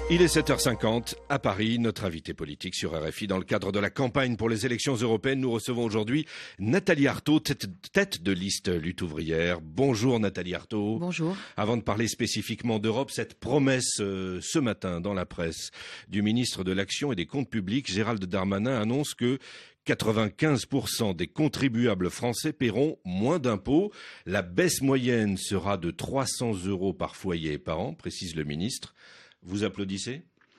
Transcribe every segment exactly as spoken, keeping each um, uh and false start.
Il est sept heures cinquante à Paris, notre invité politique sur R F I. Dans le cadre de la campagne pour les élections européennes, nous recevons aujourd'hui Nathalie Arthaud, tête, tête de liste Lutte ouvrière. Bonjour Nathalie Arthaud. Bonjour. Avant de parler spécifiquement d'Europe, cette promesse euh, ce matin dans la presse du ministre de l'Action et des Comptes publics, Gérald Darmanin, annonce que quatre-vingt-quinze pour cent des contribuables français paieront moins d'impôts. La baisse moyenne sera de trois cents euros par foyer et par an, précise le ministre. Vous applaudissez ?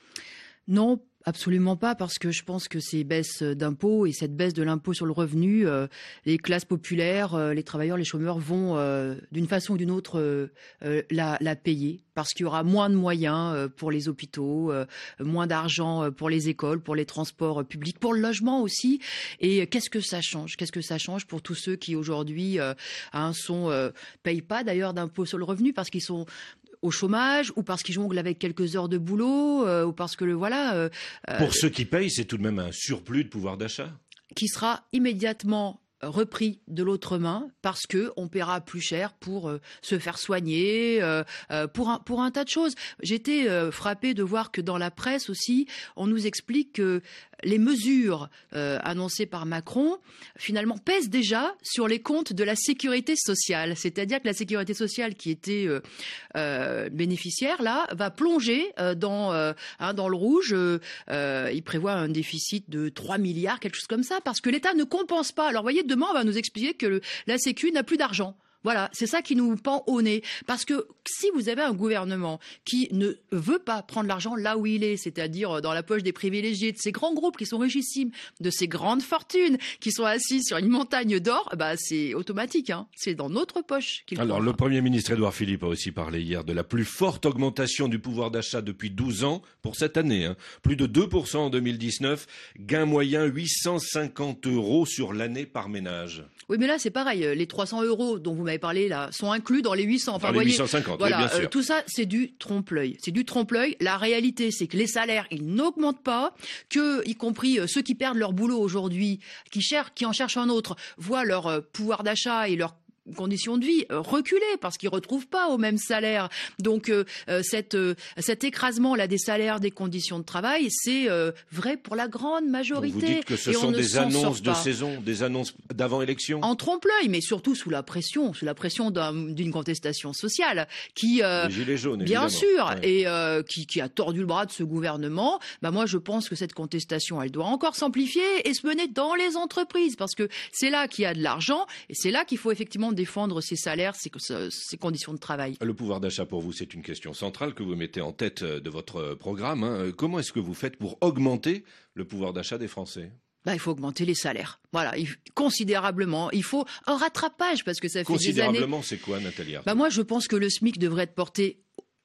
Non, absolument pas, parce que je pense que ces baisses d'impôts et cette baisse de l'impôt sur le revenu, euh, les classes populaires, euh, les travailleurs, les chômeurs vont euh, d'une façon ou d'une autre euh, euh, la, la payer, parce qu'il y aura moins de moyens euh, pour les hôpitaux, euh, moins d'argent pour les écoles, pour les transports publics, pour le logement aussi. Et qu'est-ce que ça change ? Qu'est-ce que ça change pour tous ceux qui aujourd'hui euh, hein, sont euh, payent pas d'ailleurs d'impôt sur le revenu parce qu'ils sont au chômage, ou parce qu'ils jonglent avec quelques heures de boulot, euh, ou parce que le voilà. Euh, Pour euh, ceux qui payent, c'est tout de même un surplus de pouvoir d'achat qui sera immédiatement repris de l'autre main, parce que on paiera plus cher pour euh, se faire soigner, euh, euh, pour un pour un tas de choses. J'étais euh, frappée de voir que dans la presse aussi, on nous explique que les mesures euh, annoncées par Macron, finalement, pèsent déjà sur les comptes de la sécurité sociale. C'est-à-dire que la sécurité sociale, qui était euh, euh, bénéficiaire, là, va plonger euh, dans, euh, hein, dans le rouge. Euh, euh, il prévoit un déficit de trois milliards, quelque chose comme ça, parce que l'État ne compense pas. Alors, vous voyez, demain, on va nous expliquer que le, la Sécu n'a plus d'argent. Voilà, c'est ça qui nous pend au nez. Parce que si vous avez un gouvernement qui ne veut pas prendre l'argent là où il est, c'est-à-dire dans la poche des privilégiés, de ces grands groupes qui sont richissimes, de ces grandes fortunes qui sont assis sur une montagne d'or, bah c'est automatique, hein. C'est dans notre poche qu'il faut. Alors, le Premier ministre Édouard Philippe a aussi parlé hier de la plus forte augmentation du pouvoir d'achat depuis douze ans pour cette année. Hein. Plus de deux pour cent en deux mille dix-neuf, gain moyen huit cent cinquante euros sur l'année par ménage. Oui, mais là, c'est pareil. Les trois cents euros dont vous m'avez parlé, là, sont inclus dans les huit cents. Enfin, dans les huit cent cinquante, voilà, oui, bien sûr. Euh, tout ça, c'est du trompe-l'œil. C'est du trompe-l'œil. La réalité, c'est que les salaires, ils n'augmentent pas, que, y compris euh, ceux qui perdent leur boulot aujourd'hui, qui cherchent, qui en cherchent un autre, voient leur euh, pouvoir d'achat et leur conditions de vie euh, reculées parce qu'ils retrouvent pas au même salaire. Donc euh, cette, euh, cet écrasement là des salaires, des conditions de travail, c'est euh, vrai pour la grande majorité. Donc vous dites que ce et sont des annonces de pas. saison, des annonces d'avant-élection. En trompe-l'œil, mais surtout sous la pression, sous la pression d'un, d'une contestation sociale qui, euh, les gilets jaunes, bien sûr, ouais. et euh, qui, qui a tordu le bras de ce gouvernement. Bah moi, je pense que cette contestation, elle doit encore s'amplifier et se mener dans les entreprises, parce que c'est là qu'il y a de l'argent et c'est là qu'il faut effectivement défendre ses salaires, ses, ses conditions de travail. Le pouvoir d'achat pour vous, c'est une question centrale que vous mettez en tête de votre programme. Hein. Comment est-ce que vous faites pour augmenter le pouvoir d'achat des Français ? Bah, il faut augmenter les salaires. Voilà, il, considérablement. Il faut un rattrapage parce que ça fait des années. Considérablement, c'est quoi, Nathalie Arthaud ? Bah, moi, je pense que le SMIC devrait être porté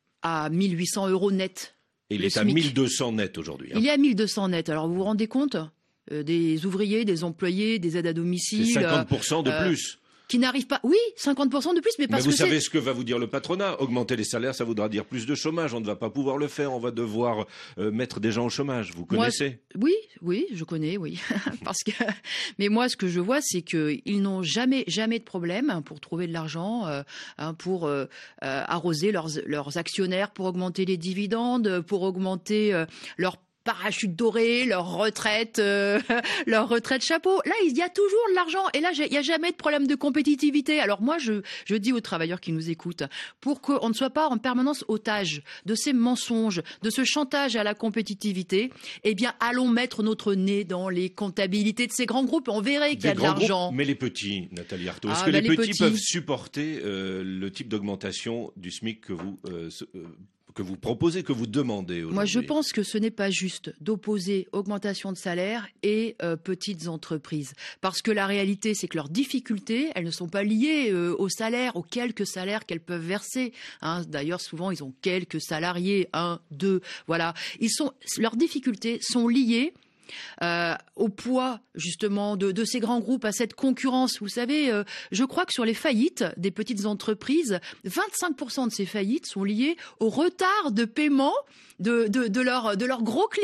à mille huit cents euros net. Et il est à mille deux cents net aujourd'hui. Hein. Il est à mille deux cents net. Alors, vous vous rendez compte ? euh, Des ouvriers, des employés, des aides à domicile. C'est cinquante pour cent de euh, plus. Qui n'arrivent pas. Oui, cinquante pour cent de plus, mais parce mais vous que savez c'est... ce que va vous dire le patronat. Augmenter les salaires, ça voudra dire plus de chômage. On ne va pas pouvoir le faire. On va devoir euh, mettre des gens au chômage. Vous connaissez ? Moi, Oui, oui, je connais, oui. Parce que, mais moi, ce que je vois, c'est qu'ils n'ont jamais, jamais de problème pour trouver de l'argent, euh, hein, pour euh, euh, arroser leurs, leurs actionnaires, pour augmenter les dividendes, pour augmenter euh, leurs parachute doré, leur retraite, euh, leur retraite chapeau. Là, il y a toujours de l'argent. Et là, il n'y a jamais de problème de compétitivité. Alors moi, je, je dis aux travailleurs qui nous écoutent, pour qu'on ne soit pas en permanence otage de ces mensonges, de ce chantage à la compétitivité, eh bien, allons mettre notre nez dans les comptabilités de ces grands groupes. On verrait qu'il y a de l'argent. Groupes, mais les petits, Nathalie Arthaud, est-ce ah, que bah les, les petits, petits peuvent supporter euh, le type d'augmentation du SMIC que vous... Euh, euh, que vous proposez, que vous demandez aujourd'hui ? Moi, je pense que ce n'est pas juste d'opposer augmentation de salaire et euh, petites entreprises. Parce que la réalité, c'est que leurs difficultés, elles ne sont pas liées euh, au salaire, aux quelques salaires qu'elles peuvent verser. Hein. D'ailleurs, souvent, ils ont quelques salariés, un, deux, voilà. Ils sont, leurs difficultés sont liées Euh, au poids justement de, de ces grands groupes, à cette concurrence. Vous savez, euh, je crois que sur les faillites des petites entreprises, vingt-cinq pour cent de ces faillites sont liées au retard de paiement de, de, de, leur, de leurs gros clients.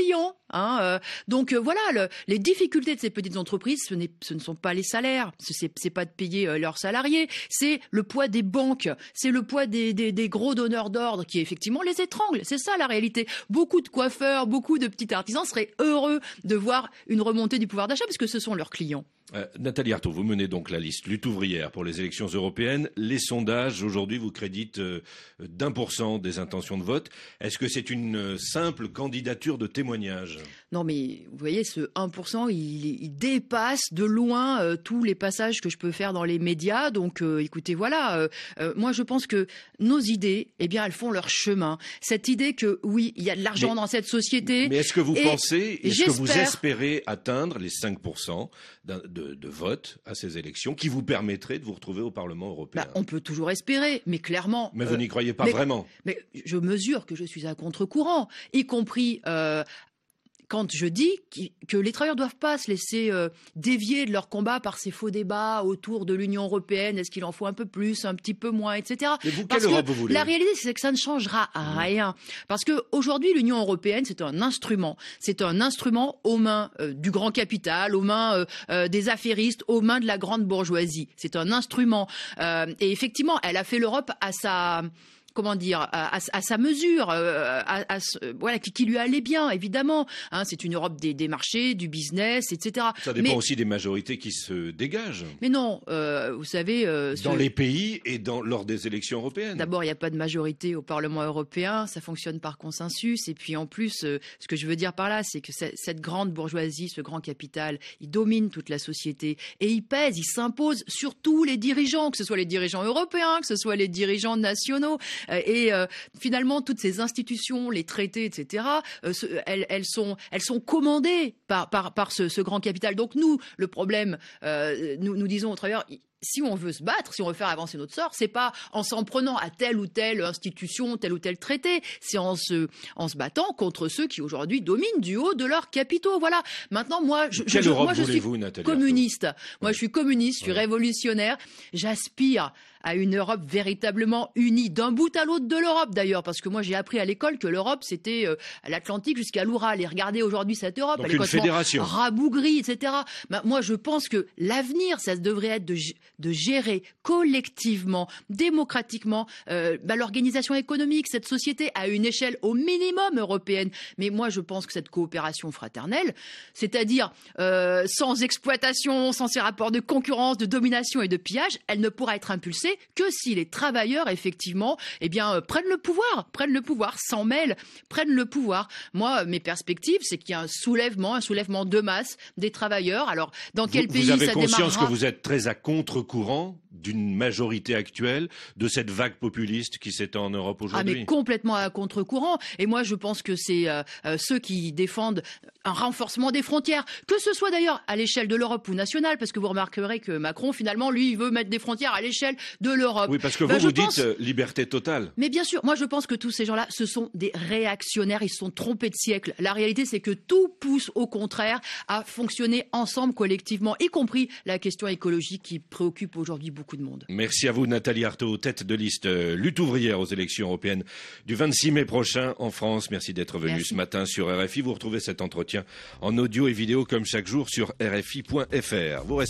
Hein, euh, donc euh, voilà, le, les difficultés de ces petites entreprises, ce, n'est, ce ne sont pas les salaires, ce n'est pas de payer euh, leurs salariés, c'est le poids des banques, c'est le poids des, des, des gros donneurs d'ordre qui effectivement les étranglent. C'est ça la réalité. Beaucoup de coiffeurs, beaucoup de petits artisans seraient heureux de voir une remontée du pouvoir d'achat parce que ce sont leurs clients. Euh, Nathalie Arthaud, vous menez donc la liste lutte ouvrière pour les élections européennes. Les sondages aujourd'hui vous créditent euh, d'un pour cent des intentions de vote. Est-ce que c'est une euh, simple candidature de témoignage? Non mais vous voyez, ce un pour cent, il, il dépasse de loin euh, tous les passages que je peux faire dans les médias. Donc euh, écoutez, voilà, euh, euh, moi je pense que nos idées, eh bien elles font leur chemin. Cette idée que oui, il y a de l'argent dans cette société. Mais est-ce que vous et, pensez, est-ce que vous espérez atteindre les cinq pour cent d'un De, de vote à ces élections qui vous permettraient de vous retrouver au Parlement européen? Bah, on peut toujours espérer, mais clairement... Mais vous euh, n'y croyez pas mais, vraiment? Mais je mesure que je suis à contre-courant, y compris... Euh, quand je dis que les travailleurs ne doivent pas se laisser euh, dévier de leur combat par ces faux débats autour de l'Union européenne, est-ce qu'il en faut un peu plus, un petit peu moins, et cetera. Mais vous, Parce quelle que Europe vous voulez? La réalité, c'est que ça ne changera mmh. rien. Parce qu'aujourd'hui, l'Union européenne, c'est un instrument. C'est un instrument aux mains euh, du grand capital, aux mains euh, euh, des affairistes, aux mains de la grande bourgeoisie. C'est un instrument. Euh, et effectivement, elle a fait l'Europe à sa... comment dire, à, à, à sa mesure, à, à, à, voilà, qui, qui lui allait bien, évidemment. Hein, c'est une Europe des, des marchés, du business, et cetera. Ça dépend mais, aussi des majorités qui se dégagent. Mais non, euh, vous savez... Euh, dans ce... les pays et dans, lors des élections européennes. D'abord, il n'y a pas de majorité au Parlement européen, ça fonctionne par consensus. Et puis en plus, euh, ce que je veux dire par là, c'est que cette grande bourgeoisie, ce grand capital, il domine toute la société. Et il pèse, il s'impose sur tous les dirigeants, que ce soit les dirigeants européens, que ce soit les dirigeants nationaux. Et euh, finalement, toutes ces institutions, les traités, et cetera, euh, ce, elles, elles, sont, elles sont commandées par, par, par ce, ce grand capital. Donc nous, le problème, euh, nous, nous disons aux travailleurs... Si on veut se battre, si on veut faire avancer notre sort, c'est pas en s'en prenant à telle ou telle institution, tel ou tel traité, c'est en se, en se battant contre ceux qui aujourd'hui dominent du haut de leurs capitaux. Voilà. Maintenant, moi, je, Quelle je, Europe moi, je suis Nathalie communiste. Arthaud. Moi, oui. je suis communiste, je suis oui. révolutionnaire. J'aspire à une Europe véritablement unie, d'un bout à l'autre de l'Europe d'ailleurs, parce que moi j'ai appris à l'école que l'Europe c'était euh, l'Atlantique jusqu'à l'Oural. Et regardez aujourd'hui cette Europe, donc elle est une fédération rabougrie, et cetera. Bah, moi je pense que l'avenir, ça devrait être de, de gérer collectivement, démocratiquement, euh, bah, l'organisation économique, cette société à une échelle au minimum européenne. Mais moi je pense que cette coopération fraternelle, c'est-à-dire euh, sans exploitation, sans ces rapports de concurrence, de domination et de pillage, elle ne pourra être impulsée que si les travailleurs, effectivement, eh bien, euh, prennent le pouvoir, prennent le pouvoir, s'en mêlent, prennent le pouvoir. Moi, mes perspectives, c'est qu'il y a un soulèvement, un soulèvement de masse des travailleurs. Alors, dans quel vous, pays vous avez ça conscience démarrera? Que vous êtes très à contre-courant d'une majorité actuelle de cette vague populiste qui s'étend en Europe aujourd'hui? Ah, mais complètement à contre-courant. Et moi, je pense que c'est euh, euh, ceux qui défendent un renforcement des frontières, que ce soit d'ailleurs à l'échelle de l'Europe ou nationale, parce que vous remarquerez que Macron, finalement, lui, il veut mettre des frontières à l'échelle de l'Europe. Oui, parce que vous, ben, vous pense... dites euh, liberté totale. Mais bien sûr, moi, je pense que tous ces gens-là, ce sont des réactionnaires, ils se sont trompés de siècle. La réalité, c'est que tout pousse, au contraire, à fonctionner ensemble, collectivement, y compris la question écologique qui préoccupe aujourd'hui beaucoup de monde. Merci à vous, Nathalie Arthaud, tête de liste euh, lutte ouvrière aux élections européennes du vingt-six mai prochain en France. Merci d'être venu ce matin sur R F I. Vous retrouvez cet entretien en audio et vidéo comme chaque jour sur R F I point F R. Vous restez